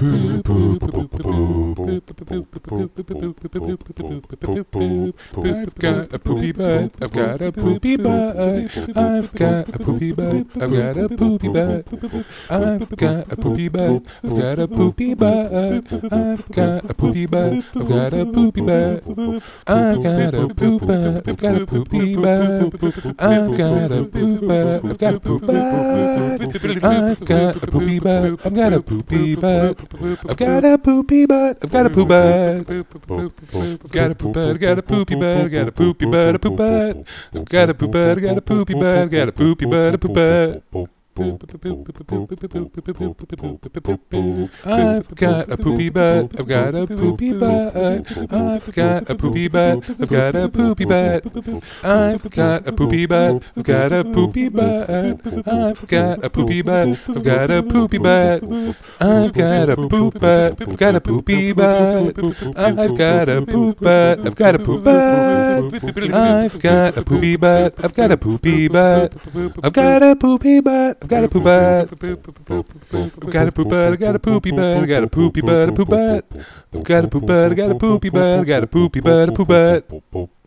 got a poopy butt. I've got a poopy butt. I've got a poopy butt. I've got a poopy butt. I've got a poopy butt. I've got a poopy butt. I've got a poopy butt. I've got a poopy butt. I've got a poop butt. I've got a poopy butt. I've got a poop butt. I've got a poop butt. I've got a poopy butt. I've got a poopy butt. I've got a poopy butt. I've got a poop butt. I've got a poop butt. I got a poopy butt. I got a poopy butt. A poop butt. I've got a poop butt. I got a poopy butt. I got a poopy butt. A poop butt. I've got a poopy butt. I've got a poopy butt. I've got a poopy butt. I've got a poopy butt. I've got a poopy butt. I've got a poopy butt. I've got a poopy butt. I've got a poopy butt. I've got a poop butt. I've got a poopy butt. I've got a poop butt. I've got a poop butt. I've got a poopy butt. I've got a poopy butt. I've got a poopy butt. I've got a poop butt. I've got a poop butt. I got a poopy butt. I got a poopy butt. A poop butt. I've got a poop butt. I got a poopy butt. I got a poopy butt. A poop butt.